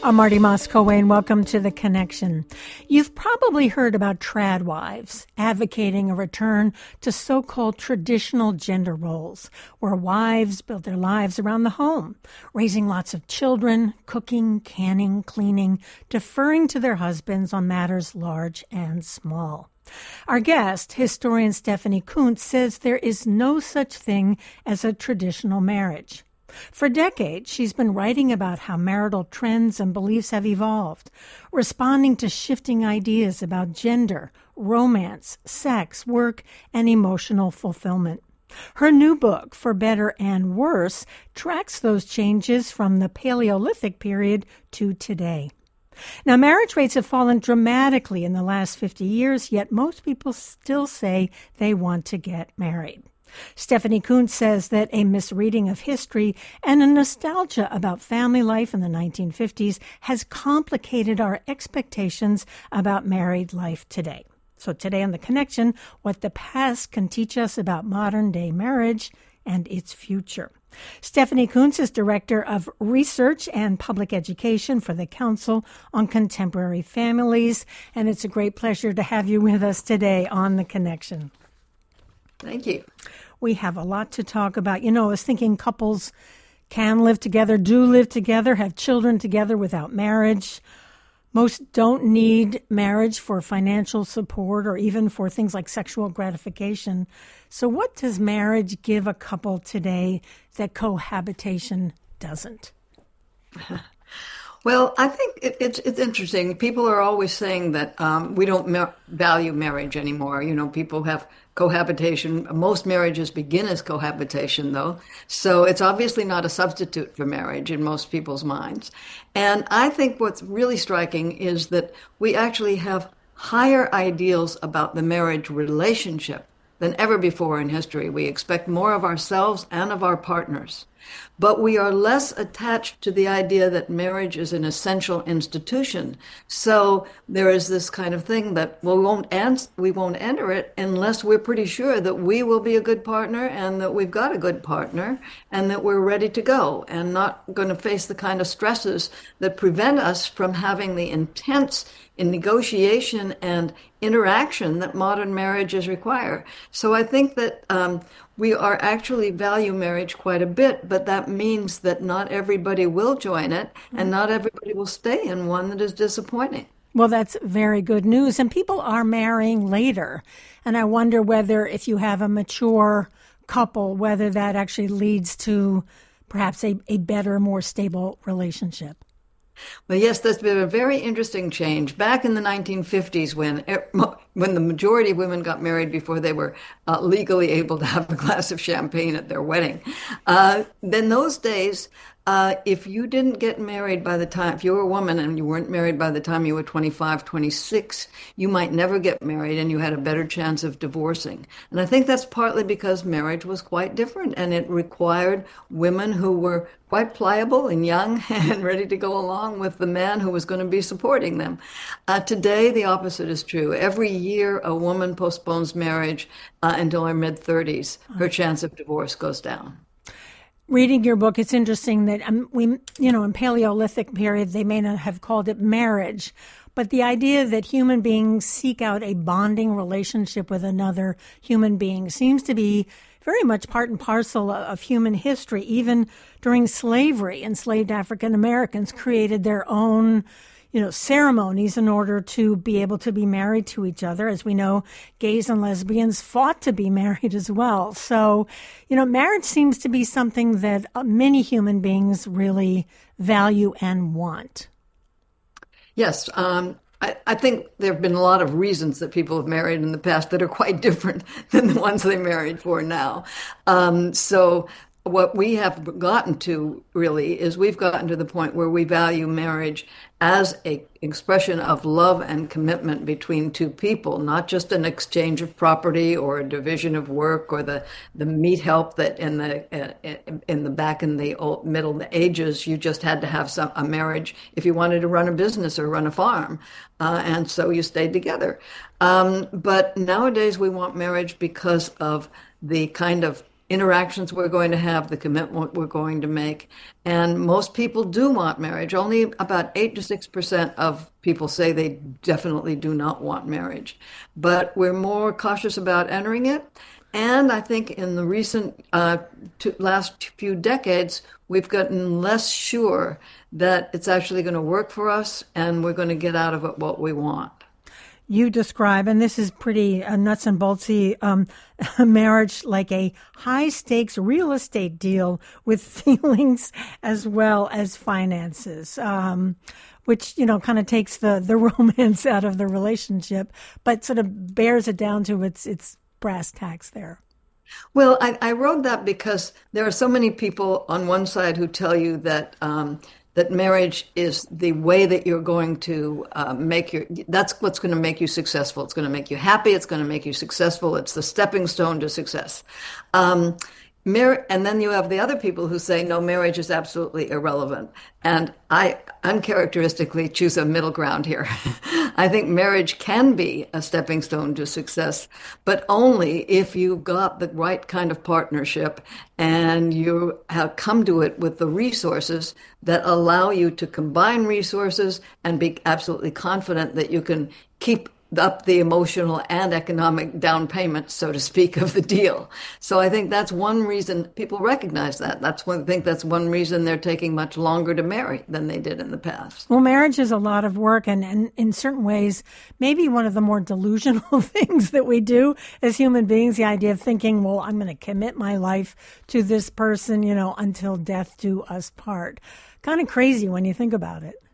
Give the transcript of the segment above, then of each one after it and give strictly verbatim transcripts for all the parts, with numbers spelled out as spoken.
I'm Marty Moscoe, welcome to The Connection. You've probably heard about trad wives advocating a return to so-called traditional gender roles, where wives build their lives around the home, raising lots of children, cooking, canning, cleaning, deferring to their husbands on matters large and small. Our guest, historian Stephanie Coontz, says there is no such thing as a traditional marriage. For decades, she's been writing about how marital trends and beliefs have evolved, responding to shifting ideas about gender, romance, sex, work, and emotional fulfillment. Her new book, For Better and Worse, tracks those changes from the Paleolithic period to today. Now, marriage rates have fallen dramatically in the last fifty years, yet most people still say they want to get married. Stephanie Coontz says that a misreading of history and a nostalgia about family life in the nineteen fifties has complicated our expectations about married life today. So today on The Connection, what the past can teach us about modern-day marriage and its future. Stephanie Coontz is Director of Research and Public Education for the Council on Contemporary Families, and it's a great pleasure to have you with us today on The Connection. Thank you. We have a lot to talk about. You know, I was thinking couples can live together, do live together, have children together without marriage. Most don't need marriage for financial support or even for things like sexual gratification. So what does marriage give a couple today that cohabitation doesn't? Well, I think it, it's it's interesting. People are always saying that um, we don't ma- value marriage anymore. You know, people have cohabitation. Most marriages begin as cohabitation, though. So it's obviously not a substitute for marriage in most people's minds. And I think what's really striking is that we actually have higher ideals about the marriage relationship than ever before in history. We expect more of ourselves and of our partners. But we are less attached to the idea that marriage is an essential institution. So there is this kind of thing that we won't ans- we won't enter it unless we're pretty sure that we will be a good partner and that we've got a good partner and that we're ready to go and not going to face the kind of stresses that prevent us from having the intense in negotiation and interaction that modern marriages require. So I think that um, we are actually value marriage quite a bit, but that means that not everybody will join it and not everybody will stay in one that is disappointing. Well, that's very good news. And people are marrying later. And I wonder whether if you have a mature couple, whether that actually leads to perhaps a, a better, more stable relationship. Well, yes, that's been a very interesting change. Back in the nineteen fifties, when when the majority of women got married before they were uh, legally able to have a glass of champagne at their wedding, uh, then those days, uh, if you didn't get married by the time, if you were a woman and you weren't married by the time you were twenty-five, twenty-six, you might never get married and you had a better chance of divorcing. And I think that's partly because marriage was quite different and it required women who were quite pliable and young and ready to go along with the man who was going to be supporting them. Uh, today, the opposite is true. Every year a woman postpones marriage uh, until her mid-thirties, her chance of divorce goes down. Reading your book, it's interesting that um, we, you know, in Paleolithic period, they may not have called it marriage, but the idea that human beings seek out a bonding relationship with another human being seems to be very much part and parcel of human history. Even during slavery, enslaved African Americans created their own, you know, ceremonies in order to be able to be married to each other. As we know, gays and lesbians fought to be married as well. So, you know, marriage seems to be something that many human beings really value and want. Yes, um, I, I think there have been a lot of reasons that people have married in the past that are quite different than the ones they married for now. Um, so what we have gotten to really is we've gotten to the point where we value marriage as an expression of love and commitment between two people, not just an exchange of property or a division of work or the, the meat help that in the uh, in the back in the old middle ages you just had to have some a marriage if you wanted to run a business or run a farm, uh, and so you stayed together. Um, but nowadays we want marriage because of the kind of interactions we're going to have, the commitment we're going to make. And most people do want marriage. Only about eight to six percent of people say they definitely do not want marriage. But we're more cautious about entering it. And I think in the recent uh, two, last few decades, we've gotten less sure that it's actually going to work for us and we're going to get out of it what we want. You describe, and this is pretty uh, nuts and boltsy, um, marriage like a high-stakes real estate deal with feelings as well as finances, um, which, you know, kind of takes the, the romance out of the relationship, but sort of bears it down to its its brass tacks there. Well, I, I wrote that because there are so many people on one side who tell you that um, that marriage is the way that you're going to uh, make your, that's what's going to make you successful. It's going to make you happy. It's going to make you successful. It's the stepping stone to success. Um, Mar- and then you have the other people who say, no, marriage is absolutely irrelevant. And I uncharacteristically choose a middle ground here. I think marriage can be a stepping stone to success, but only if you've got the right kind of partnership and you have come to it with the resources that allow you to combine resources and be absolutely confident that you can keep up the emotional and economic down payment, so to speak, of the deal. So I think that's one reason people recognize that. That's one, I think that's one reason they're taking much longer to marry than they did in the past. Well, marriage is a lot of work, and, and in certain ways, maybe one of the more delusional things that we do as human beings, the idea of thinking, well, I'm going to commit my life to this person, you know, until death do us part. Kind of crazy when you think about it.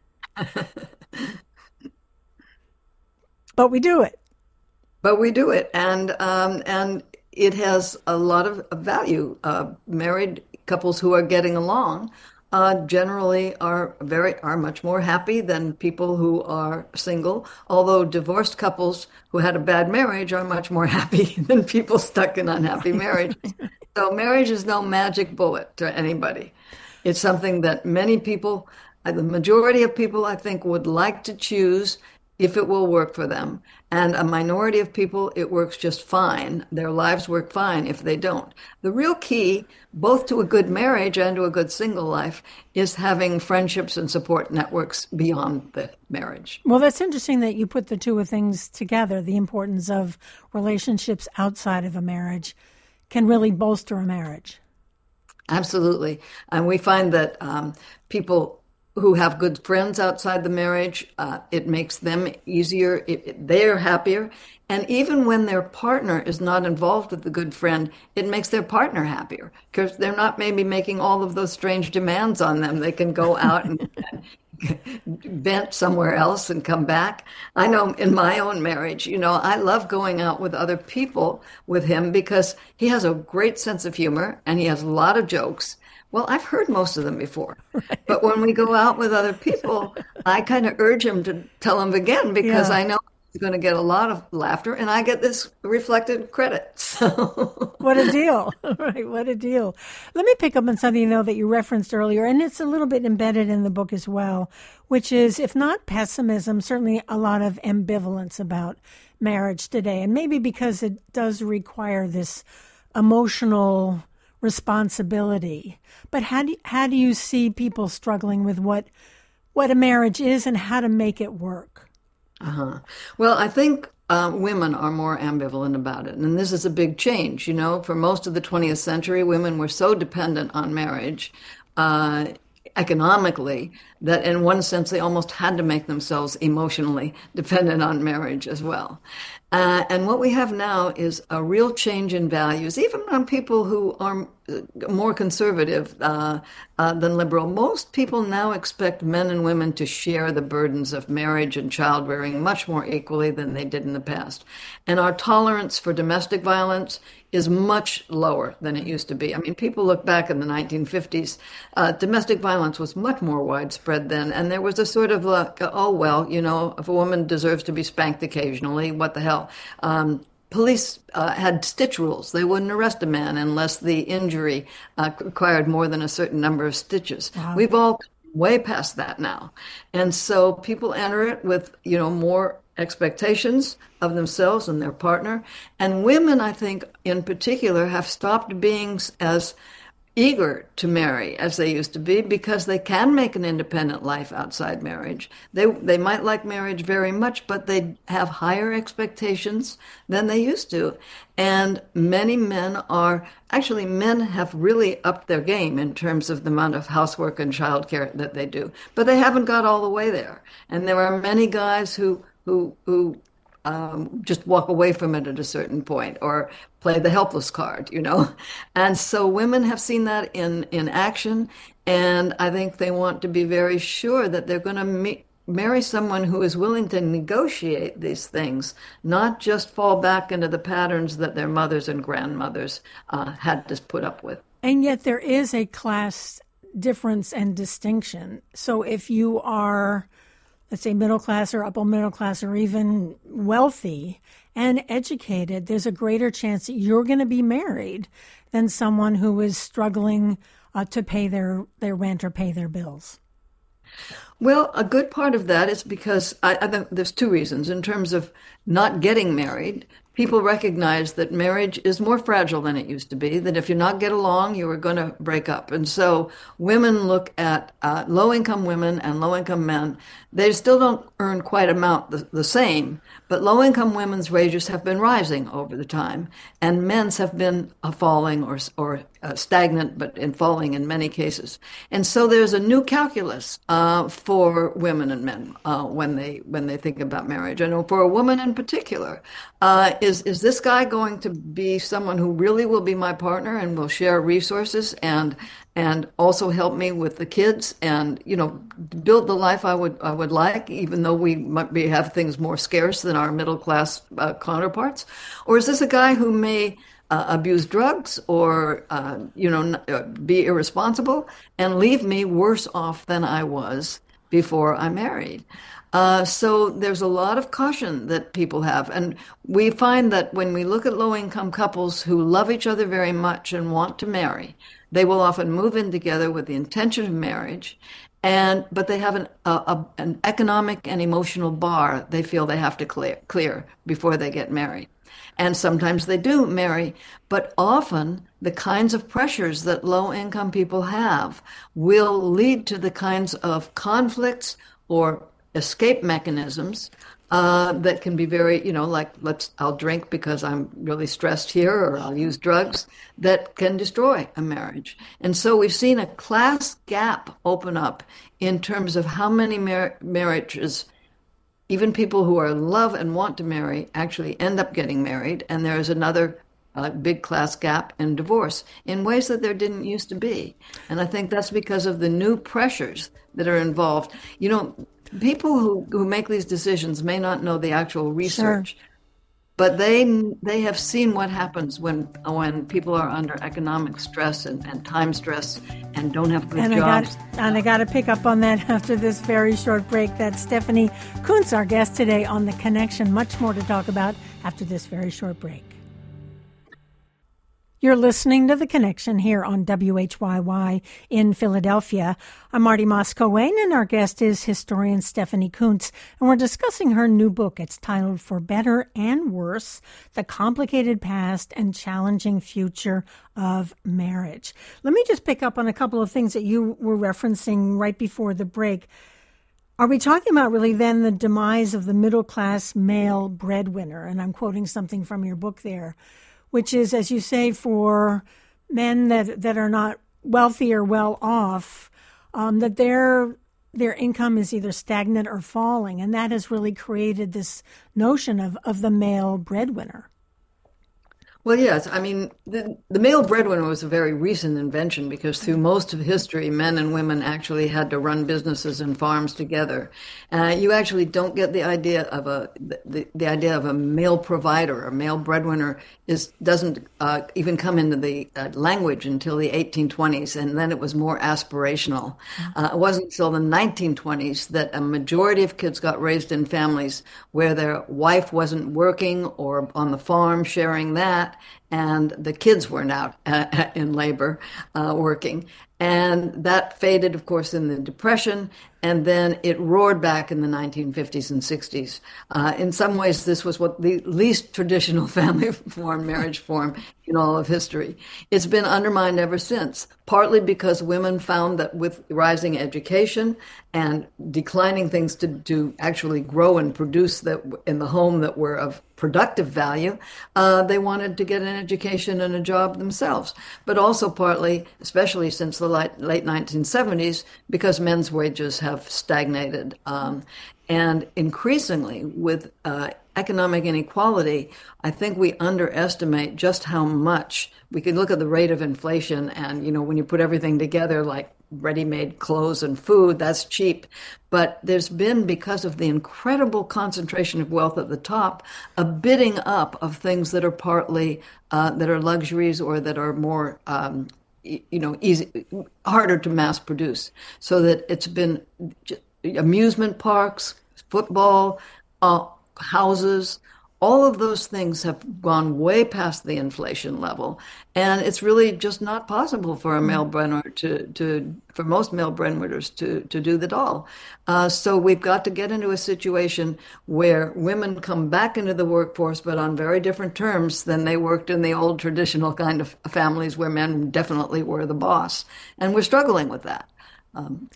But we do it. But we do it, and um, and it has a lot of value. Uh, married couples who are getting along uh, generally are very are much more happy than people who are single. Although divorced couples who had a bad marriage are much more happy than people stuck in unhappy marriages. So marriage is no magic bullet to anybody. It's something that many people, the majority of people, I think, would like to choose if it will work for them. And a minority of people, it works just fine. Their lives work fine if they don't. The real key, both to a good marriage and to a good single life, is having friendships and support networks beyond the marriage. Well, that's interesting that you put the two of things together. The importance of relationships outside of a marriage can really bolster a marriage. Absolutely. And we find that um, people who have good friends outside the marriage, uh, it makes them easier. It, it, they're happier. And even when their partner is not involved with the good friend, it makes their partner happier because they're not maybe making all of those strange demands on them. They can go out and vent somewhere else and come back. I know in my own marriage, you know, I love going out with other people with him because he has a great sense of humor and he has a lot of jokes. Well, I've heard most of them before, right. But when we go out with other people, I kind of urge him to tell them again because yeah. I know he's going to get a lot of laughter and I get this reflected credit. So. What a deal. Right. What a deal. Let me pick up on something, though, that you referenced earlier, and it's a little bit embedded in the book as well, which is, if not pessimism, certainly a lot of ambivalence about marriage today. And maybe because it does require this emotional responsibility. But how do you, how do you see people struggling with what what a marriage is and how to make it work? Uh-huh. Well, I think uh, women are more ambivalent about it. And this is a big change. You know, for most of the twentieth century, women were so dependent on marriage uh, economically that in one sense they almost had to make themselves emotionally dependent on marriage as well. Uh, and what we have now is a real change in values, even on people who are more conservative uh, uh, than liberal. Most people now expect men and women to share the burdens of marriage and childbearing much more equally than they did in the past. And our tolerance for domestic violence is much lower than it used to be. I mean, people look back in the nineteen fifties, uh, domestic violence was much more widespread then. And there was a sort of like, oh, well, you know, if a woman deserves to be spanked occasionally, what the hell? Um, police uh, had stitch rules. They wouldn't arrest a man unless the injury uh, required more than a certain number of stitches. Wow. We've all way past that now. And so people enter it with, you know, more expectations of themselves and their partner. And women, I think, in particular, have stopped being as eager to marry as they used to be because they can make an independent life outside marriage. They they might like marriage very much, but they have higher expectations than they used to. And many men are actually men have really upped their game in terms of the amount of housework and childcare that they do, but they haven't got all the way there. And there are many guys who who who Um, just walk away from it at a certain point or play the helpless card, you know. And so women have seen that in, in action. And I think they want to be very sure that they're going to meet, marry someone who is willing to negotiate these things, not just fall back into the patterns that their mothers and grandmothers uh, had to put up with. And yet there is a class difference and distinction. So if you are, let's say, middle class or upper middle class or even wealthy and educated, there's a greater chance that you're going to be married than someone who is struggling uh, to pay their, their rent or pay their bills. Well, a good part of that is because I, I think there's two reasons. In terms of not getting married, people recognize that marriage is more fragile than it used to be, that if you not get along, you are going to break up. And so women look at uh, low-income women and low-income men. They still don't earn quite amount the, the same, but low-income women's wages have been rising over the time, and men's have been uh, falling or, or uh, stagnant, but in falling in many cases. And so there's a new calculus uh, for women and men uh, when they when they think about marriage. I know for a woman in particular, uh, is is this guy going to be someone who really will be my partner and will share resources and and also help me with the kids and, you know, build the life I would I would like, even though we might be have things more scarce than our middle class uh, counterparts? Or is this a guy who may uh, abuse drugs or, uh, you know, be irresponsible and leave me worse off than I was before I married? Uh, so there's a lot of caution that people have. And we find that when we look at low-income couples who love each other very much and want to marry, they will often move in together with the intention of marriage, and but they have an, a, a, an economic and emotional bar they feel they have to clear, clear before they get married. And sometimes they do marry, but often the kinds of pressures that low-income people have will lead to the kinds of conflicts or escape mechanisms uh, that can be very, you know, like, let's, I'll drink because I'm really stressed here, or I'll use drugs, that can destroy a marriage. And so we've seen a class gap open up in terms of how many mar- marriages, even people who are in love and want to marry, actually end up getting married. And there's another uh, big class gap in divorce in ways that there didn't used to be. And I think that's because of the new pressures that are involved. You know, people who, who make these decisions may not know the actual research, sure, but they they have seen what happens when when people are under economic stress and, and time stress and don't have good and jobs. I got, and I got to pick up on that after this very short break. That's Stephanie Coontz, our guest today on The Connection. Much more to talk about after this very short break. You're listening to The Connection here on W H Y Y in Philadelphia. I'm Marty Moss-Coane, and our guest is historian Stephanie Coontz, and we're discussing her new book. It's titled For Better and Worse, The Complicated Past and Challenging Future of Marriage. Let me just pick up on a couple of things that you were referencing right before the break. Are we talking about really then the demise of the middle-class male breadwinner? And I'm quoting something from your book there, which is, as you say, for men that, that are not wealthy or well off, um, that their their income is either stagnant or falling. And that has really created this notion of, of the male breadwinner. Well, yes. I mean, the, the male breadwinner was a very recent invention because through most of history, men and women actually had to run businesses and farms together. Uh, you actually don't get the idea of a the, the idea of a male provider, a male breadwinner is doesn't uh, even come into the uh, language until the eighteen twenties, and then it was more aspirational. Uh, it wasn't until the nineteen twenties that a majority of kids got raised in families where their wife wasn't working or on the farm sharing that, and the kids weren't out uh, in labor uh, working. And that faded, of course, in the Depression, and then it roared back in the nineteen fifties and sixties. Uh, in some ways, this was what the least traditional family form, marriage form in all of history. It's been undermined ever since, partly because women found that with rising education and declining things to, to actually grow and produce that in the home that were of productive value, uh, they wanted to get an education and a job themselves. But also partly, especially since the late, late nineteen seventies, because men's wages have stagnated. Um, and increasingly, with uh, economic inequality, I think we underestimate just how much. We can look at the rate of inflation, and, you know, when you put everything together, like ready-made clothes and food, that's cheap. But there's been, because of the incredible concentration of wealth at the top, a bidding up of things that are partly, uh, that are luxuries or that are more, um, you know, easy, harder to mass produce. So that it's been amusement parks, football, uh, houses, all of those things have gone way past the inflation level. And it's really just not possible for a male breadwinner to, to for most male breadwinners to, to do that all. Uh, so we've got to get into a situation where women come back into the workforce, but on very different terms than they worked in the old traditional kind of families where men definitely were the boss. And we're struggling with that. Um,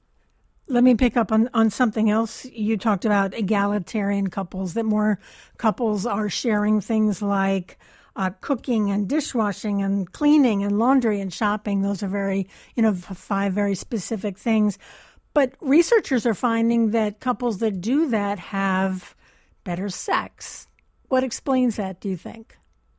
Let me pick up on, on something else. You talked about egalitarian couples, that more couples are sharing things like uh, cooking and dishwashing and cleaning and laundry and shopping. Those are very, you know, five very specific things. But researchers are finding that couples that do that have better sex. What explains that, do you think?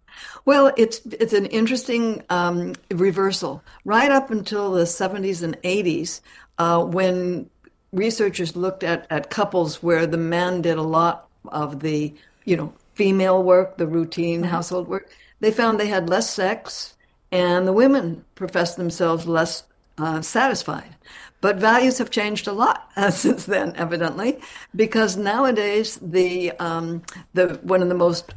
Well, it's it's an interesting um, reversal. Right up until the seventies and eighties, uh, when researchers looked at, at couples where the man did a lot of the, you know, female work, the routine mm-hmm. household work, they found they had less sex, and the women professed themselves less uh, satisfied. But values have changed a lot uh, since then, evidently, because nowadays the um, the one of the most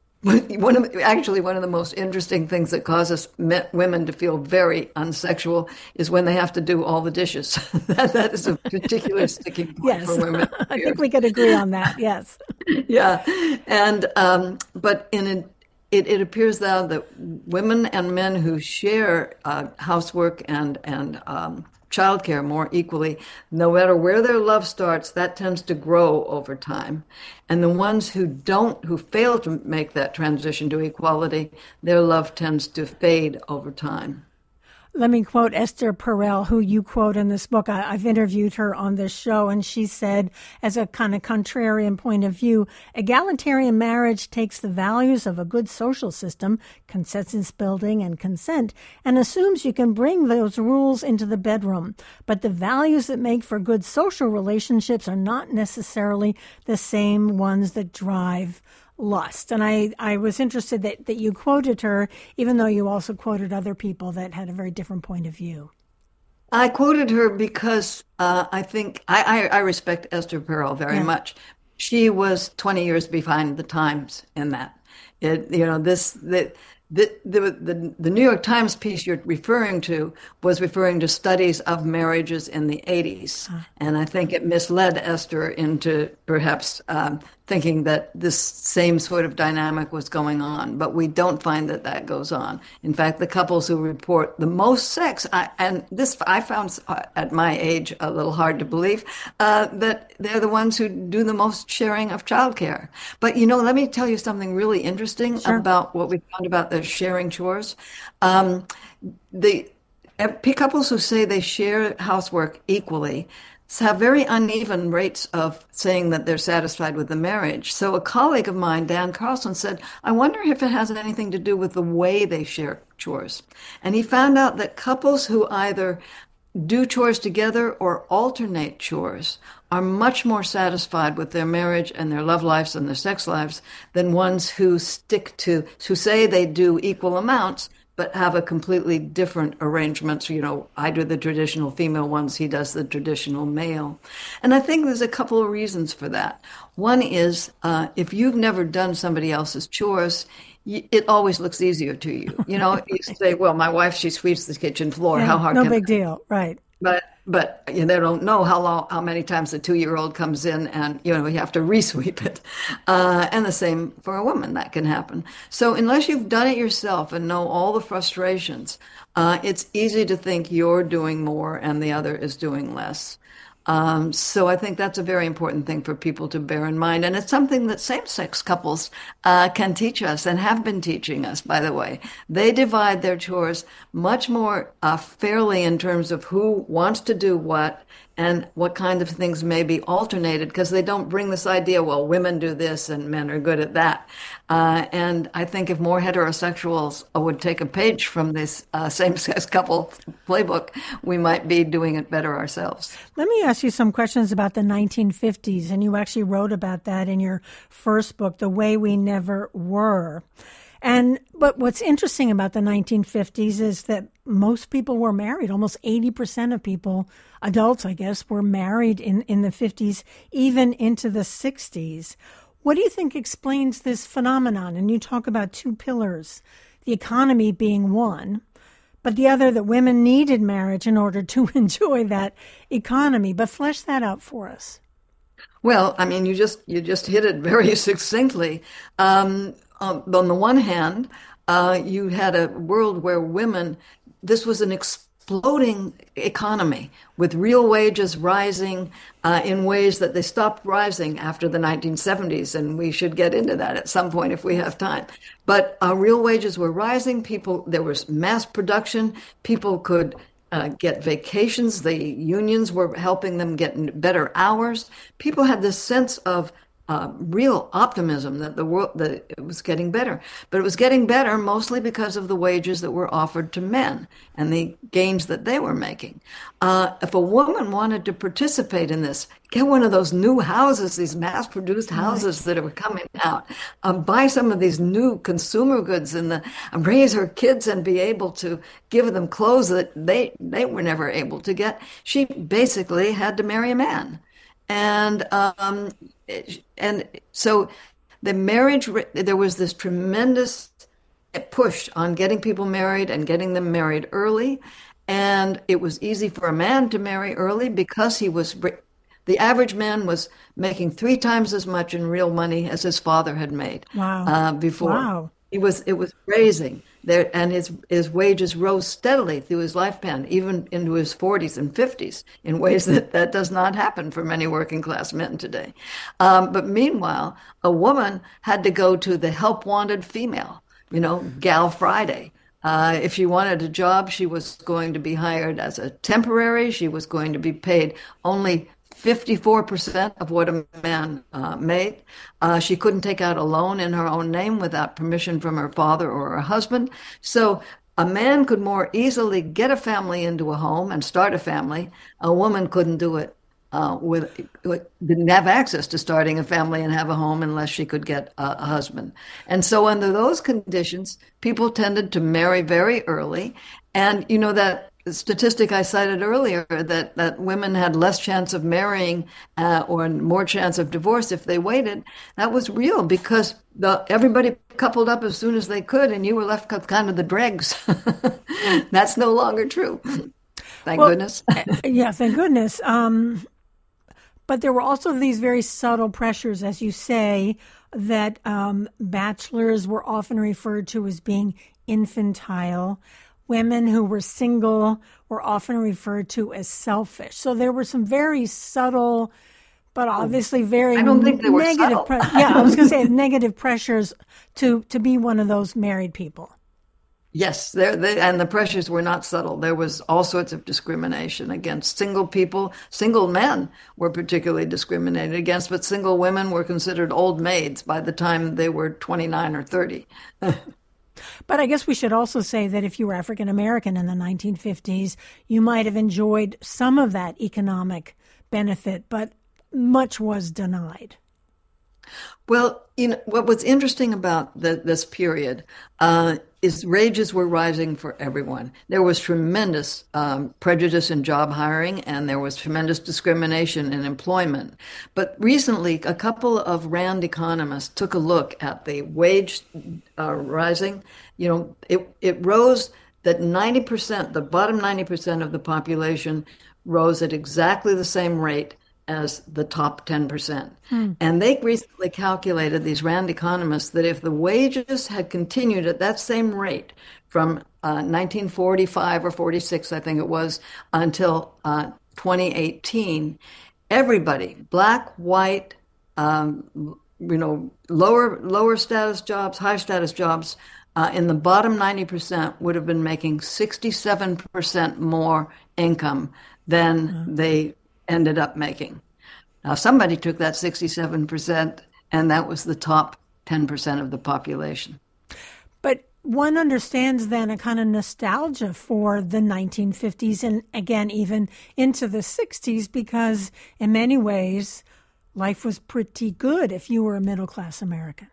One of the, actually one of the most interesting things that causes men, women to feel very unsexual is when they have to do all the dishes. that, that is a particular sticking point yes. for women. I think we could agree on that. Yes. yeah, and um, but in a, it, it appears now that women and men who share uh, housework and and um, childcare more equally, no matter where their love starts, that tends to grow over time. And the ones who don't, who fail to make that transition to equality, their love tends to fade over time. Let me quote Esther Perel, who you quote in this book. I, I've interviewed her on this show, and she said, as a kind of contrarian point of view, egalitarian marriage takes the values of a good social system, consensus building and consent, and assumes you can bring those rules into the bedroom. But the values that make for good social relationships are not necessarily the same ones that drive lust. And I, I was interested that, that you quoted her, even though you also quoted other people that had a very different point of view. I quoted her because uh, I think I, I, I respect Esther Perel very yeah. much. She was twenty years behind the times in that. It, you know, this the, the the the the New York Times piece you're referring to was referring to studies of marriages in the eighties, huh. and I think it misled Esther into perhaps um, thinking that this same sort of dynamic was going on, but we don't find that that goes on. In fact, the couples who report the most sex, I, and this I found at my age a little hard to believe, uh, that they're the ones who do the most sharing of childcare. But, you know, let me tell you something really interesting sure. about what we found about the sharing chores. Um, the couples who say they share housework equally have very uneven rates of saying that they're satisfied with the marriage. So a colleague of mine, Dan Carlson, said, I wonder if it has anything to do with the way they share chores. And he found out that couples who either do chores together or alternate chores are much more satisfied with their marriage and their love lives and their sex lives than ones who stick to, who say they do equal amounts, but have a completely different arrangement. So, you know, I do the traditional female ones, he does the traditional male. And I think there's a couple of reasons for that. One is, uh, if you've never done somebody else's chores, y- it always looks easier to you. You know, you say, well, my wife, she sweeps the kitchen floor. How Yeah, hard no can big deal. Right. But but you know, they don't know how long, how many times a two-year-old comes in and you know you have to resweep it, uh, and the same for a woman that can happen. So unless you've done it yourself and know all the frustrations, uh, it's easy to think you're doing more and the other is doing less. Um, so I think that's a very important thing for people to bear in mind. And it's something that same-sex couples uh, can teach us and have been teaching us, by the way. They divide their chores much more uh, fairly in terms of who wants to do what and what kind of things may be alternated because they don't bring this idea, well, women do this and men are good at that. Uh, and I think if more heterosexuals would take a page from this uh, same-sex couple playbook, we might be doing it better ourselves. Let me ask you some questions about the nineteen fifties, and you actually wrote about that in your first book, The Way We Never Were. And but what's interesting about the nineteen fifties is that most people were married. Almost eighty percent of people, adults, I guess, were married in, in the fifties, even into the sixties. What do you think explains this phenomenon? And you talk about two pillars, the economy being one, but the other that women needed marriage in order to enjoy that economy. But flesh that out for us. Well, I mean, you just you just hit it very succinctly. Um, on, on the one hand, uh, you had a world where women, this was an exploding economy with real wages rising uh, in ways that they stopped rising after the nineteen seventies, and we should get into that at some point if we have time. But uh, real wages were rising. People, there was mass production. People could Uh, get vacations. The unions were helping them get better hours. People had this sense of uh, real optimism that the world that it was getting better, but it was getting better mostly because of the wages that were offered to men and the gains that they were making. Uh, if a woman wanted to participate in this, get one of those new houses, these mass-produced houses that are coming out, uh, buy some of these new consumer goods, and the, uh, raise her kids and be able to give them clothes that they they were never able to get. She basically had to marry a man. And um, and so the marriage, there was this tremendous push on getting people married and getting them married early. And it was easy for a man to marry early because he was, the average man was making three times as much in real money as his father had made Wow. uh, before. Wow. It was it was raising there, and his his wages rose steadily through his lifespan, even into his forties and fifties, in ways that that does not happen for many working class men today. Um, but meanwhile, a woman had to go to the help wanted female, you know, Gal Friday. Uh, if she wanted a job, she was going to be hired as a temporary. She was going to be paid only fifty-four percent of what a man uh, made. Uh, she couldn't take out a loan in her own name without permission from her father or her husband. So a man could more easily get a family into a home and start a family. A woman couldn't do it. Uh, with, with didn't have access to starting a family and have a home unless she could get a, a husband. And so under those conditions, people tended to marry very early. And you know that statistic I cited earlier, that, that women had less chance of marrying uh, or more chance of divorce if they waited, that was real because the, everybody coupled up as soon as they could and you were left with kind of the dregs. That's no longer true. Thank well, goodness. Yeah, thank goodness. Um, but there were also these very subtle pressures, as you say, that um, bachelors were often referred to as being infantile. Women who were single were often referred to as selfish. So there were some very subtle, but obviously very I don't think they were negative. subtle. Pre- yeah, I was going to say negative pressures to to be one of those married people. Yes, there, they, and the pressures were not subtle. There was all sorts of discrimination against single people. Single men were particularly discriminated against, but single women were considered old maids by the time they were twenty-nine or thirty. But I guess we should also say that if you were African American in the nineteen fifties, you might have enjoyed some of that economic benefit, but much was denied. Well, you know, what was interesting about the, this period uh, is wages were rising for everyone. There was tremendous um, prejudice in job hiring, and there was tremendous discrimination in employment. But recently, a couple of Rand economists took a look at the wage uh, rising. You know, it, it rose that ninety percent, the bottom ninety percent of the population rose at exactly the same rate as the top ten percent. Hmm. And they recently calculated, these Rand economists, that if the wages had continued at that same rate from uh, nineteen forty-five or forty-six, I think it was, until uh, twenty eighteen, everybody, black, white, um, you know, lower lower status jobs, high status jobs, uh, in the bottom ninety percent would have been making sixty-seven percent more income than mm-hmm. they ended up making. Now, somebody took that sixty-seven percent, and that was the top ten percent of the population. But one understands then a kind of nostalgia for the nineteen fifties and, again, even into the sixties, because in many ways, life was pretty good if you were a middle-class American.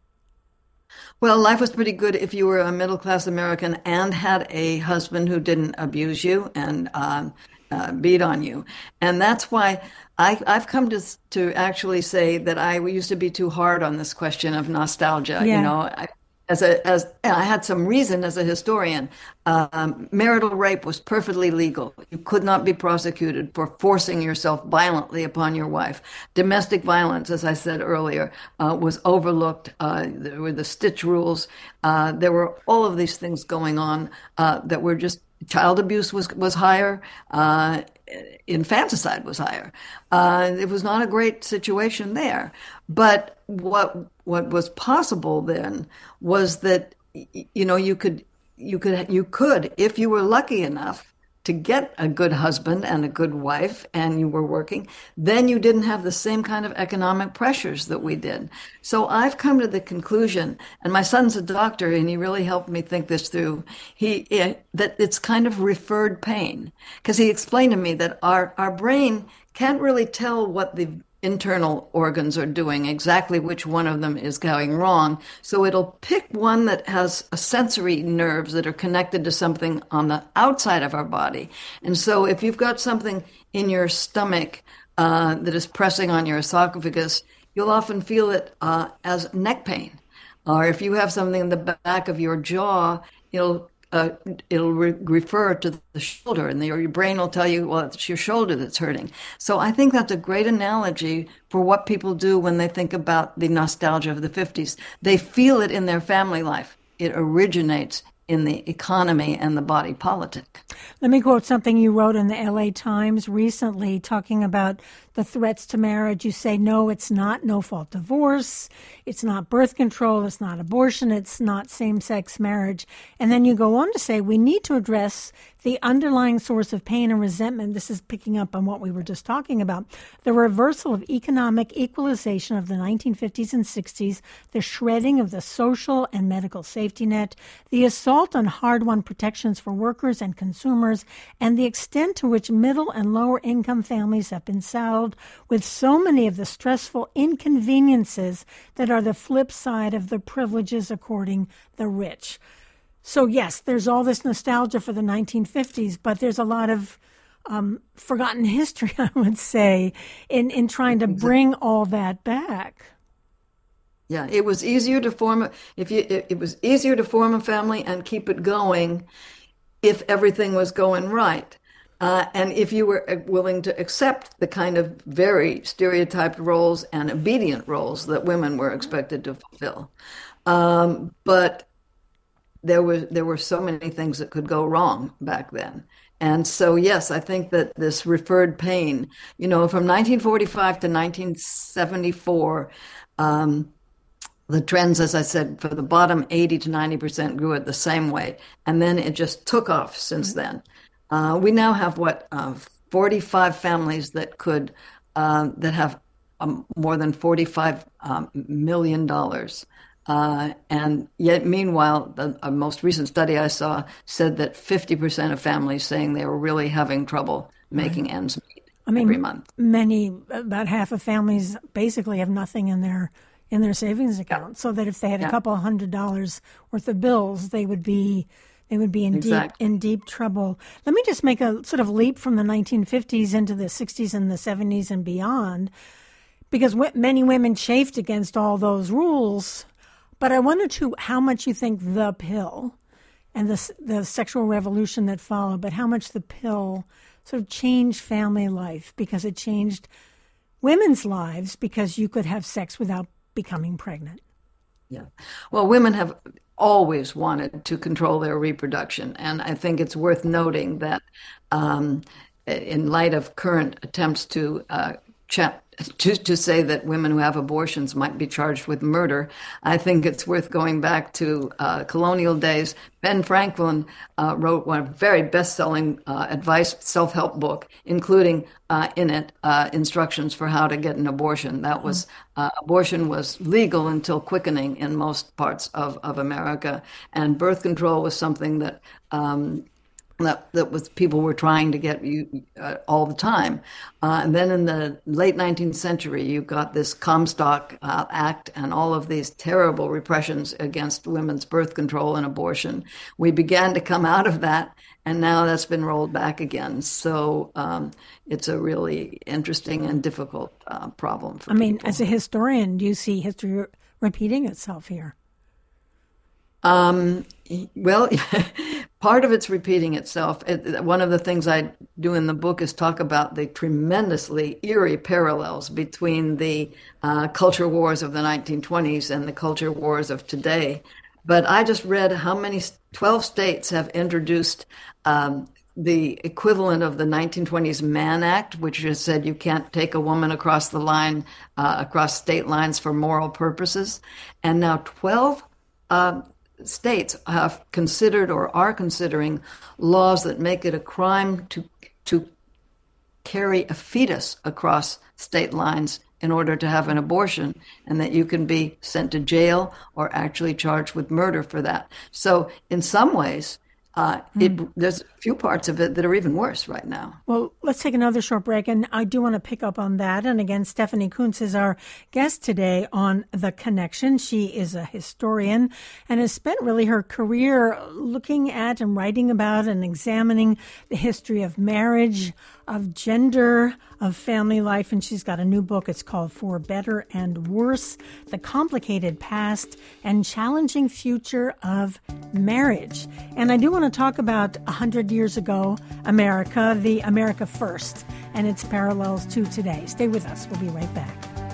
Well, life was pretty good if you were a middle-class American and had a husband who didn't abuse you and um, uh, beat on you. And that's why I, I've come to to actually say that I used to be too hard on this question of nostalgia. Yeah. You know, I, as a as I had some reason as a historian. Um, marital rape was perfectly legal. You could not be prosecuted for forcing yourself violently upon your wife. Domestic violence, as I said earlier, uh, was overlooked. Uh, there were the Stitch rules. Uh, there were all of these things going on uh, that were just. Child abuse was was higher. Uh, infanticide was higher. Uh, it was not a great situation there. But what what was possible then was that you know you could you could you could if you were lucky enough to get a good husband and a good wife and you were working, then you didn't have the same kind of economic pressures that we did. So I've come to the conclusion, and my son's a doctor and he really helped me think this through, he it, that it's kind of referred pain. Because he explained to me that our, our brain can't really tell what the internal organs are doing, exactly which one of them is going wrong. So it'll pick one that has a sensory nerves that are connected to something on the outside of our body. And so if you've got something in your stomach uh, that is pressing on your esophagus, you'll often feel it uh, as neck pain. Or if you have something in the back of your jaw, it'll Uh, it'll re- refer to the shoulder, and the, your brain will tell you, well, it's your shoulder that's hurting. So I think that's a great analogy for what people do when they think about the nostalgia of the fifties. They feel it in their family life. It originates in the economy and the body politic. Let me quote something you wrote in the L A Times recently talking about the threats to marriage. You say, no, it's not no-fault divorce. It's not birth control. It's not abortion. It's not same-sex marriage. And then you go on to say, we need to address the underlying source of pain and resentment. This is picking up on what we were just talking about. The reversal of economic equalization of the nineteen fifties and sixties, the shredding of the social and medical safety net, the assault on hard-won protections for workers and consumers, and the extent to which middle and lower-income families have been saddled with so many of the stressful inconveniences that are the flip side of the privileges according the rich. So yes, there's all this nostalgia for the nineteen fifties, but there's a lot of um, forgotten history, I would say, in, in trying to bring all that back. Yeah, it was easier to form a, if you it, it was easier to form a family and keep it going if everything was going right. Uh, and if you were willing to accept the kind of very stereotyped roles and obedient roles that women were expected to fulfill. Um, but there was there were so many things that could go wrong back then. And so, yes, I think that this referred pain, you know, from nineteen forty-five to nineteen seventy-four, um, the trends, as I said, for the bottom eighty to ninety percent grew at the same way. And then it just took off since then. Uh, we now have, what, uh, forty-five families that could, uh, that have um, more than forty-five um, million dollars. Uh, and yet, meanwhile, the a most recent study I saw said that fifty percent of families saying they were really having trouble making right. ends meet. I mean, every month. Many, about half of families basically have nothing in their in their savings account. Yeah. So that if they had yeah. a couple hundred dollars worth of bills, they would be they would be in exactly. deep in deep trouble. Let me just make a sort of leap from the nineteen fifties into the sixties and the seventies and beyond, because many women chafed against all those rules. But I wonder too how much you think the pill and the the sexual revolution that followed, but how much the pill sort of changed family life, because it changed women's lives because you could have sex without becoming pregnant. Yeah. Well, women have always wanted to control their reproduction. And I think it's worth noting that um, in light of current attempts to uh, cha- to, to say that women who have abortions might be charged with murder, I think it's worth going back to uh, colonial days. Ben Franklin uh, wrote one very best-selling uh, advice self-help book, including uh, in it uh, instructions for how to get an abortion. That was uh, abortion was legal until quickening in most parts of, of America, and birth control was something that um, That, that was people were trying to get you uh, all the time. Uh, and then in the late nineteenth century, you got this Comstock uh, Act and all of these terrible repressions against women's birth control and abortion. We began to come out of that, and now that's been rolled back again. So um, it's a really interesting and difficult uh, problem for I mean, people. As a historian, do you see history re- repeating itself here? Um, well, part of it's repeating itself. It, one of the things I do in the book is talk about the tremendously eerie parallels between the uh, culture wars of the nineteen twenties and the culture wars of today. But I just read how many, twelve states have introduced um, the equivalent of the nineteen twenties Mann Act, which just said you can't take a woman across the line, uh, across state lines for moral purposes. And now twelve uh, states have considered or are considering laws that make it a crime to to carry a fetus across state lines in order to have an abortion, and that you can be sent to jail or actually charged with murder for that. So in some ways, Uh, it, there's a few parts of it that are even worse right now. Well, let's take another short break, and I do want to pick up on that. And again, Stephanie Coontz is our guest today on The Connection. She is a historian and has spent really her career looking at and writing about and examining the history of marriage, of gender, of family life. And she's got a new book. It's called For Better and Worse: The Complicated Past and Challenging Future of Marriage. And I do want to talk about one hundred years ago, America, the America First, and its parallels to today. Stay with us. We'll be right back.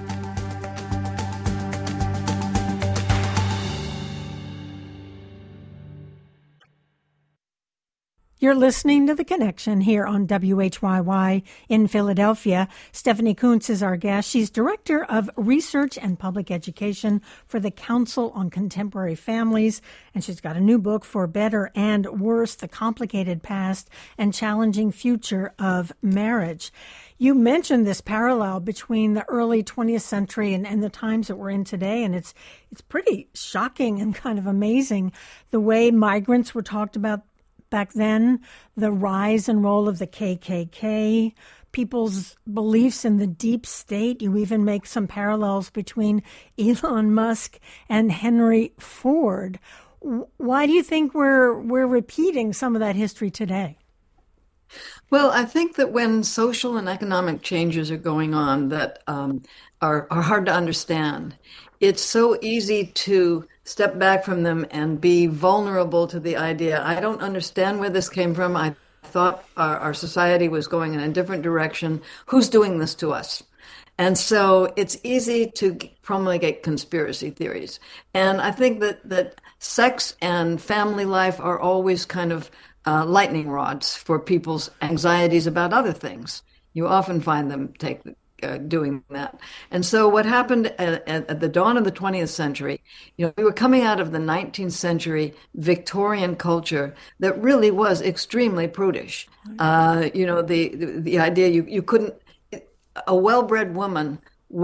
You're listening to The Connection here on W H Y Y in Philadelphia. Stephanie Coontz is our guest. She's Director of Research and Public Education for the Council on Contemporary Families, and she's got a new book, For Better and Worse: The Complicated Past and Challenging Future of Marriage. You mentioned this parallel between the early twentieth century and, and the times that we're in today, and it's it's pretty shocking and kind of amazing the way migrants were talked about back then, the rise and role of the K K K, people's beliefs in the deep state. You even make some parallels between Elon Musk and Henry Ford. Why do you think we're we're repeating some of that history today? Well, I think that when social and economic changes are going on that um, are, are hard to understand, it's so easy to step back from them and be vulnerable to the idea, I don't understand where this came from. I thought our, our society was going in a different direction. Who's doing this to us? And so it's easy to promulgate conspiracy theories. And I think that, that sex and family life are always kind of uh, lightning rods for people's anxieties about other things. You often find them take uh, doing that. And so what happened at, at, at the dawn of the twentieth century, you know, we were coming out of the nineteenth century Victorian culture that really was extremely prudish. Uh, you know, the, the, the idea you, you couldn't, a well-bred woman wouldn't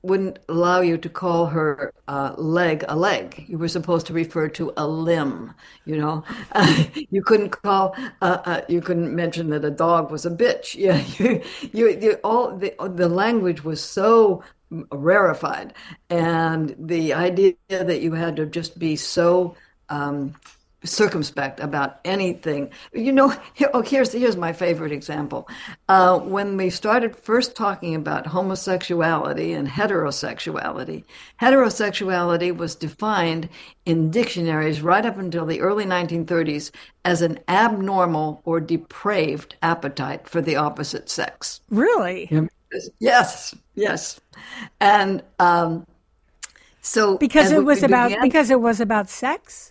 wouldn't allow you to call her uh, leg a leg. You were supposed to refer to a limb. You know, uh, you couldn't call. Uh, uh, you couldn't mention that a dog was a bitch. Yeah, you, you, you all the the language was so rarefied, and the idea that you had to just be so. Um, circumspect about anything. You know, here, oh, here's here's my favorite example. Uh, when we started first talking about homosexuality and heterosexuality, heterosexuality was defined in dictionaries right up until the early nineteen thirties as an abnormal or depraved appetite for the opposite sex. Really? Yes, yes. And um, so because it was began, about because it was about sex?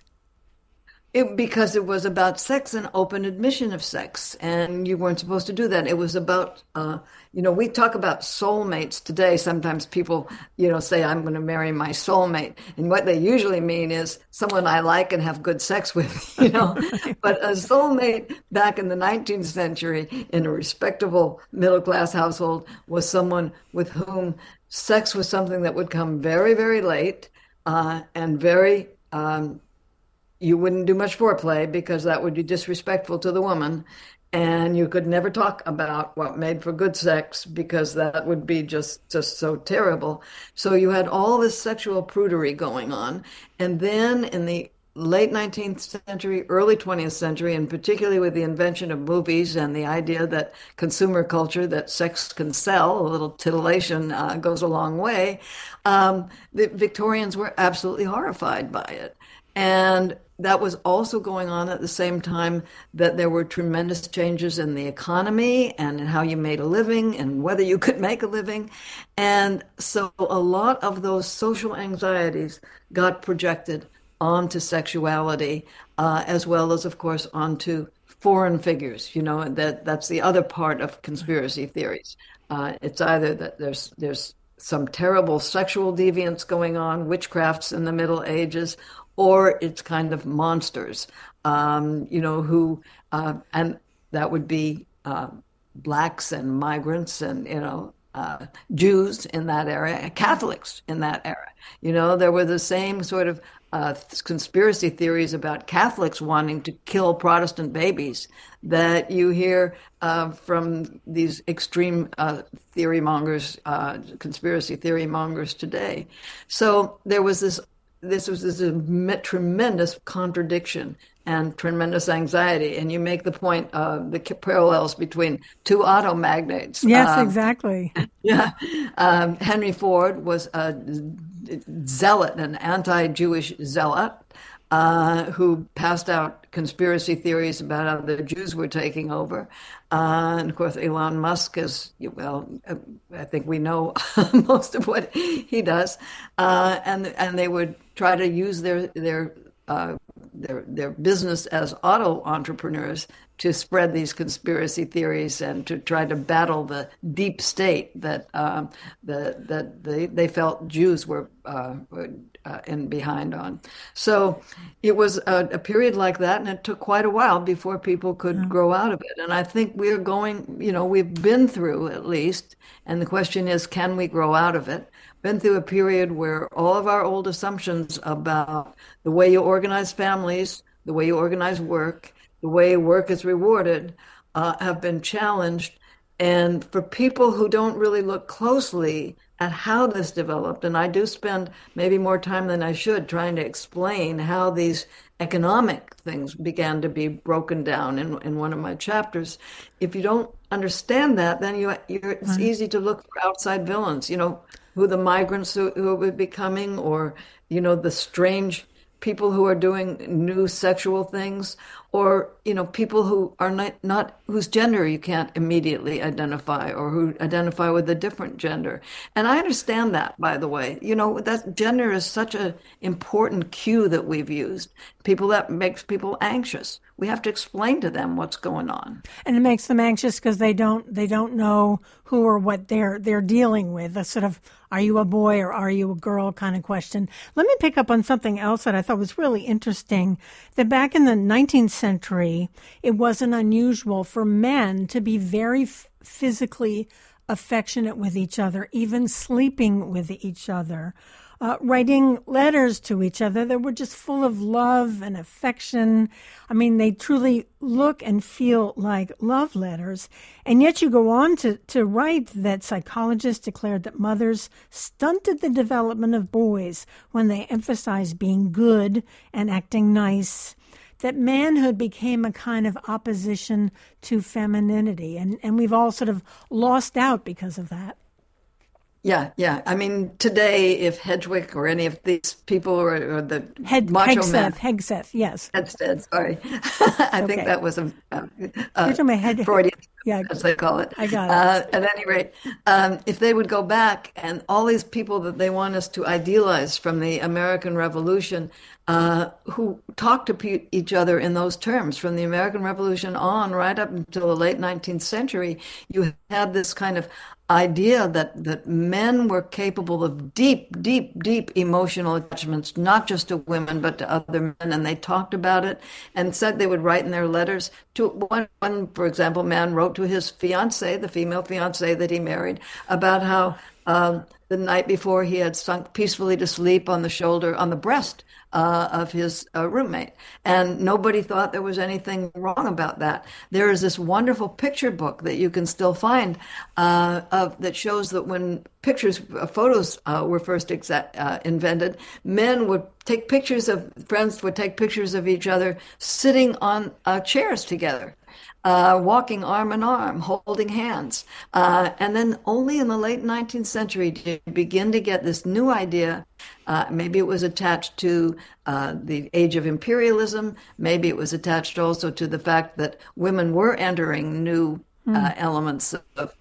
It, because it was about sex and open admission of sex, and you weren't supposed to do that. It was about, uh, you know, we talk about soulmates today. Sometimes people, you know, say, I'm going to marry my soulmate. And what they usually mean is someone I like and have good sex with, you know. But a soulmate back in the nineteenth century in a respectable middle-class household was someone with whom sex was something that would come very, very late uh, and very... Um, You wouldn't do much foreplay because that would be disrespectful to the woman. And you could never talk about what made for good sex because that would be just, just so terrible. So you had all this sexual prudery going on. And then in the late nineteenth century, early twentieth century, and particularly with the invention of movies and the idea that consumer culture, that sex can sell, a little titillation uh, goes a long way, um, the Victorians were absolutely horrified by it. And that was also going on at the same time that there were tremendous changes in the economy and in how you made a living and whether you could make a living. And so a lot of those social anxieties got projected onto sexuality, uh, as well as, of course, onto foreign figures. You know, that that's the other part of conspiracy theories. Uh, it's either that there's there's some terrible sexual deviance going on, witchcrafts in the Middle Ages, or it's kind of monsters, um, you know, who, uh, and that would be uh, blacks and migrants and, you know, uh, Jews in that era, Catholics in that era. You know, there were the same sort of uh, conspiracy theories about Catholics wanting to kill Protestant babies that you hear uh, from these extreme uh, theory mongers, uh, conspiracy theory mongers today. So there was this This was this a tremendous contradiction and tremendous anxiety. And you make the point of the parallels between two auto magnates. Yes, um, exactly. Yeah. Um, Henry Ford was a zealot, an anti-Jewish zealot, uh, who passed out conspiracy theories about how the Jews were taking over. Uh, and of course, Elon Musk is, well, I think we know most of what he does. Uh, and and they would try to use their their uh, their their business as auto entrepreneurs to spread these conspiracy theories and to try to battle the deep state that um, the that they they felt Jews were uh, uh, in behind on. So it was a, a period like that, and it took quite a while before people could yeah. grow out of it. And I think we're going, you know, we've been through at least, and the question is, can we grow out of it? Been through a period where all of our old assumptions about the way you organize families, the way you organize work, the way work is rewarded, uh, have been challenged. And for people who don't really look closely at how this developed, and I do spend maybe more time than I should trying to explain how these economic things began to be broken down in, in one of my chapters. If you don't understand that, then you, you're, it's easy to look for outside villains, you know, who the migrants who, who are becoming, or, you know, the strange people who are doing new sexual things, or, you know, people who are not, not whose gender you can't immediately identify, or who identify with a different gender. And I understand that, by the way. You know, that gender is such an important cue that we've used. People, that makes people anxious. We have to explain to them what's going on. And it makes them anxious because they don't they don't know who or what they're they're dealing with. A sort of, are you a boy or are you a girl kind of question. Let me pick up on something else that I thought was really interesting, that back in the nineteenth century, it wasn't unusual for men to be very f- physically affectionate with each other, even sleeping with each other, uh, writing letters to each other that were just full of love and affection. I mean, they truly look and feel like love letters. And yet you go on to, to write that psychologists declared that mothers stunted the development of boys when they emphasized being good and acting nice, that manhood became a kind of opposition to femininity. And, and we've all sort of lost out because of that. Yeah, yeah. I mean, today, if Hedgwick or any of these people or, or the Head, macho Hegseth, men, Hegseth, yes. Hegseth, sorry, I okay. think that was a, a, You're talking about head, Freudian, yeah, as they call it. I got it. Uh, at any rate, um, if they would go back and all these people that they want us to idealize from the American Revolution, uh, who talked to pe- each other in those terms, from the American Revolution on, right up until the late nineteenth century, you had this kind of idea that, that men were capable of deep, deep, deep emotional attachments, not just to women, but to other men. And they talked about it and said they would write in their letters to one, one for example, man wrote to his fiancée, the female fiancée that he married, about how um, the night before he had sunk peacefully to sleep on the shoulder, on the breast uh, of his uh, roommate. And nobody thought there was anything wrong about that. There is this wonderful picture book that you can still find uh, of that shows that when pictures, uh, photos uh, were first exa- uh, invented, men would take pictures of, friends would take pictures of each other sitting on uh, chairs together. Uh, walking arm in arm, holding hands. Uh, and then only in the late nineteenth century did you begin to get this new idea. Uh, maybe it was attached to uh, the age of imperialism. Maybe it was attached also to the fact that women were entering new uh, mm. elements of, of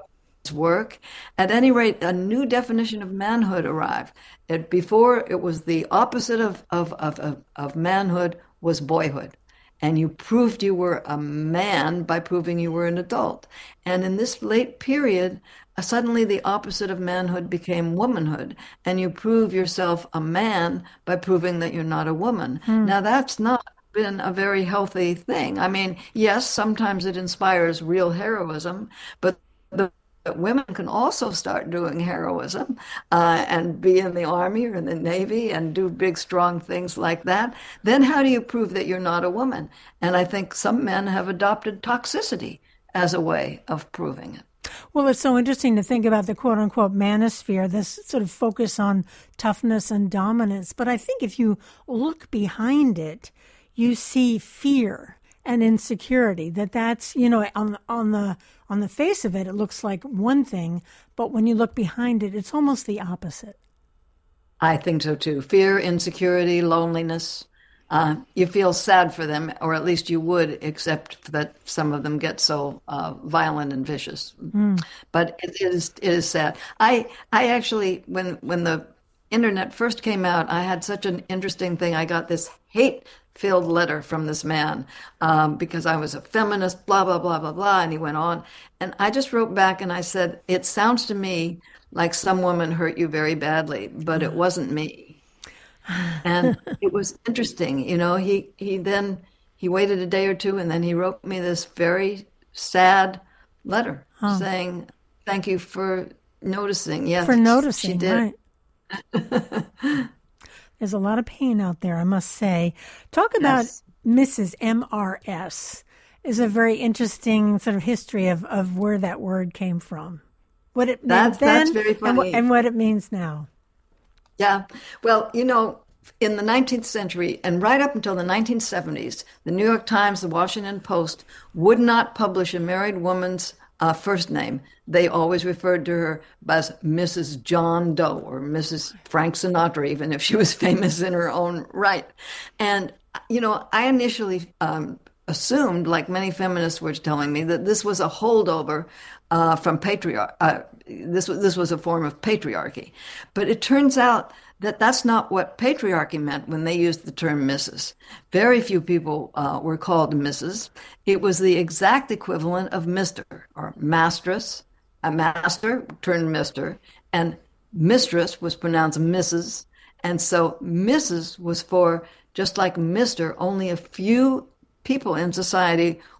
work. At any rate, a new definition of manhood arrived. It, before, it was the opposite of, of, of, of, of manhood was boyhood. And you proved you were a man by proving you were an adult. And in this late period, uh, suddenly the opposite of manhood became womanhood. And you prove yourself a man by proving that you're not a woman. Hmm. Now, that's not been a very healthy thing. I mean, yes, sometimes it inspires real heroism, but the But women can also start doing heroism uh, and be in the Army or in the Navy and do big, strong things like that. Then how do you prove that you're not a woman? And I think some men have adopted toxicity as a way of proving it. Well, it's so interesting to think about the quote-unquote manosphere, this sort of focus on toughness and dominance. But I think if you look behind it, you see fear and insecurity, that that's, you know, on, on the on the face of it, it looks like one thing, but when you look behind it, it's almost the opposite. I think so too. Fear, insecurity, loneliness. Uh, you feel sad for them, or at least you would, except that some of them get so uh, violent and vicious. Mm. But it is it is sad. I I actually, when when the internet first came out, I had such an interesting thing. I got this hate-filled letter from this man um, because I was a feminist, blah, blah, blah, blah, blah. And he went on. And I just wrote back and I said, it sounds to me like some woman hurt you very badly, but it wasn't me. And it was interesting. You know, he, he then, he waited a day or two and then he wrote me this very sad letter huh. saying, thank you for noticing. Yes, for noticing, she did. Right. There's a lot of pain out there, I must say. Talk about yes. Missus M R S is a very interesting sort of history of, of where that word came from. What it that's, meant then that's very funny. And, what, and what it means now. Yeah. Well, you know, in the nineteenth century and right up until the nineteen seventies, the New York Times, the Washington Post would not publish a married woman's Uh, first name. They always referred to her as Missus John Doe or Missus Frank Sinatra, even if she was famous in her own right. And, you know, I initially um, assumed, like many feminists were telling me, that this was a holdover uh, from patriarchy. Uh, this, this was a form of patriarchy. But it turns out that that's not what patriarchy meant when they used the term Missus Very few people uh, were called Missus It was the exact equivalent of Mister or Mastress. A master turned Mister and mistress was pronounced Missus And so Missus was for, just like Mister, only a few people in society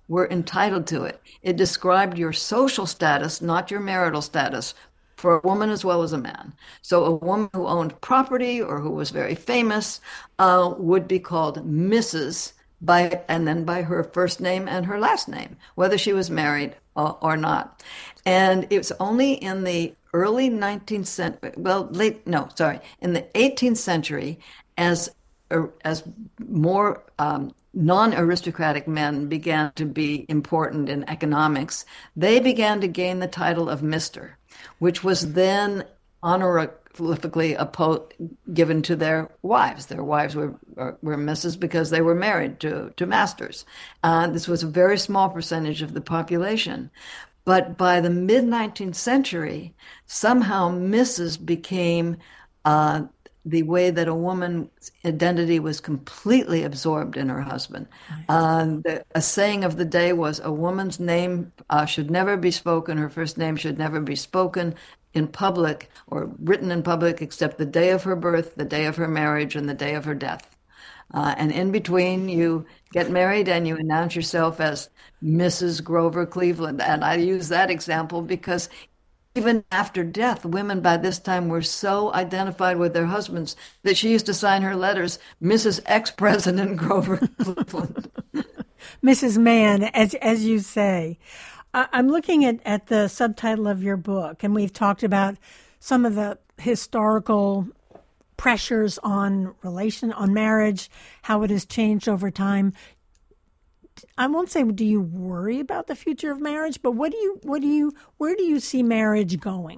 were entitled to it. It described your social status, not your marital status, for a woman as well as a man. So a woman who owned property or who was very famous uh, would be called Missus by, and then by her first name and her last name, whether she was married or, or not. And it was only in the early nineteenth century, well, late, no, sorry, in the eighteenth century, as as more um, non-aristocratic men began to be important in economics, they began to gain the title of Mister, which was then honorifically given to their wives. Their wives were were Missus because they were married to, to masters. Uh, this was a very small percentage of the population. But by the mid-nineteenth century, somehow Missus became uh, the way that a woman's identity was completely absorbed in her husband. Uh, the, a saying of the day was, a woman's name uh, should never be spoken, her first name should never be spoken in public or written in public except the day of her birth, the day of her marriage, and the day of her death. Uh, and in between, you get married and you announce yourself as Missus Grover Cleveland. And I use that example because even after death, women by this time were so identified with their husbands that she used to sign her letters, Missus Ex-President Grover Cleveland. Missus Mann, as as you say. I'm looking at, at the subtitle of your book, and we've talked about some of the historical pressures on relation, on marriage, how it has changed over time. I won't say do you worry about the future of marriage, but what do you what do you where do you see marriage going?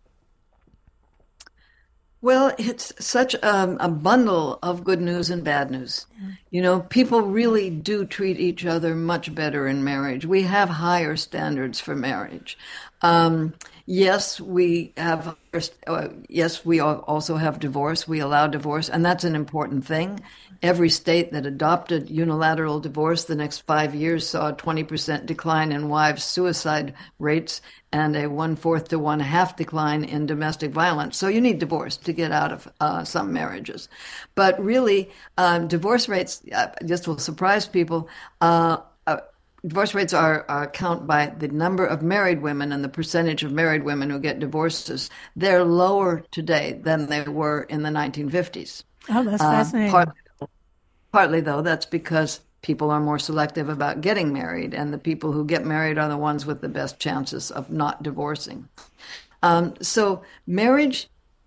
Well, it's such a, a bundle of good news and bad news. Yeah. You know, people really do treat each other much better in marriage. We have higher standards for marriage. Um, yes, we have. Uh, yes, we also have divorce. We allow divorce, and that's an important thing. Every state that adopted unilateral divorce the next five years saw a twenty percent decline in wives' suicide rates and a one-fourth to one-half decline in domestic violence. So you need divorce to get out of uh, some marriages. But really, um, divorce rates, uh, just will surprise people, uh, uh, divorce rates are, are count by the number of married women and the percentage of married women who get divorces. They're lower today than they were in the nineteen fifties. Oh, that's fascinating. Uh, part, partly, though, that's because people are more selective about getting married, and the people who get married are the ones with the best chances of not divorcing. Um, so marriage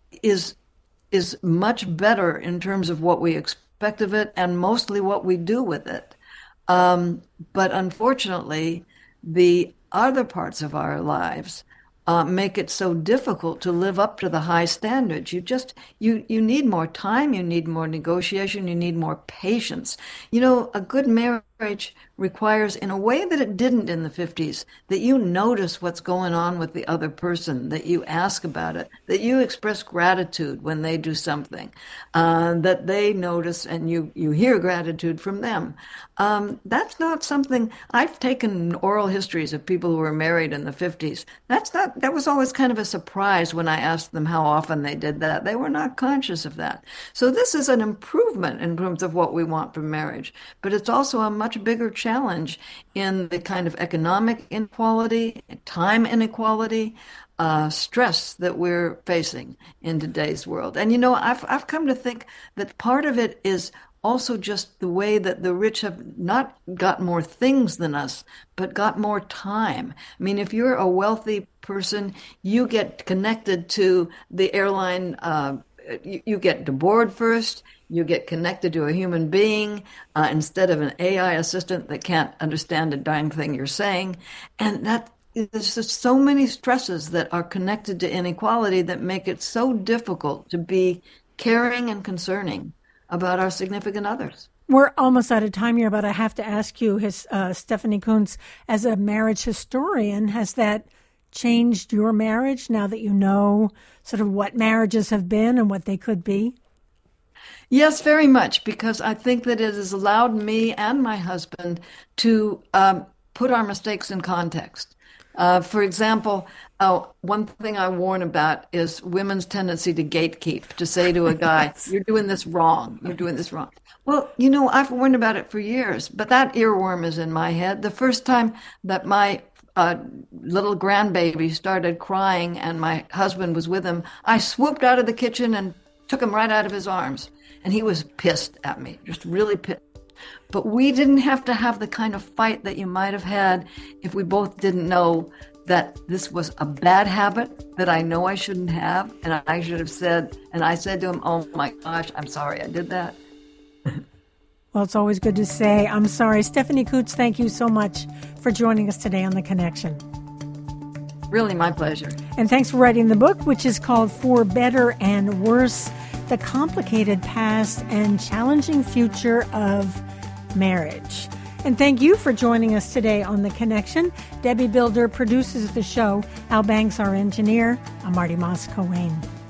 is is much better in terms of what we expect of it and mostly what we do with it. Um, but unfortunately, the other parts of our lives uh, make it so difficult to live up to the high standards. You just, you, you need more time, you need more negotiation, you need more patience. You know, a good marriage requires, in a way that it didn't in the fifties, that you notice what's going on with the other person, that you ask about it, that you express gratitude when they do something, uh, that they notice and you, you hear gratitude from them. Um, that's not something, I've taken oral histories of people who were married in the fifties. That's not, that was always kind of a surprise when I asked them how often they did that. They were not conscious of that. So this is an improvement in terms of what we want from marriage, but it's also a much bigger challenge in the kind of economic inequality, time inequality, uh, stress that we're facing in today's world. And, you know, I've, I've come to think that part of it is also just the way that the rich have not got more things than us, but got more time. I mean, if you're a wealthy person, you get connected to the airline, uh, you, you get to board first, you get connected to a human being uh, instead of an A I assistant that can't understand a darn thing you're saying. And that there's just so many stresses that are connected to inequality that make it so difficult to be caring and concerning about our significant others. We're almost out of time here, but I have to ask you, his, uh, Stephanie Coontz, as a marriage historian, has that changed your marriage now that you know sort of what marriages have been and what they could be? Yes, very much, because I think that it has allowed me and my husband to um, put our mistakes in context. Uh, for example, uh, one thing I warn about is women's tendency to gatekeep, to say to a guy, yes. You're doing this wrong, you're doing this wrong. Well, you know, I've warned about it for years, but that earworm is in my head. The first time that my uh, little grandbaby started crying and my husband was with him, I swooped out of the kitchen and took him right out of his arms. And he was pissed at me, just really pissed. But we didn't have to have the kind of fight that you might have had if we both didn't know that this was a bad habit that I know I shouldn't have. And I should have said, and I said to him, oh my gosh, I'm sorry I did that. Well, it's always good to say, I'm sorry. Stephanie Coots, thank you so much for joining us today on The Connection. Really my pleasure. And thanks for writing the book, which is called For Better and Worse, The Complicated Past and Challenging Future of Marriage. And thank you for joining us today on The Connection. Debbie Builder produces the show. Al Banks, our engineer. I'm Marty Moss-Coane.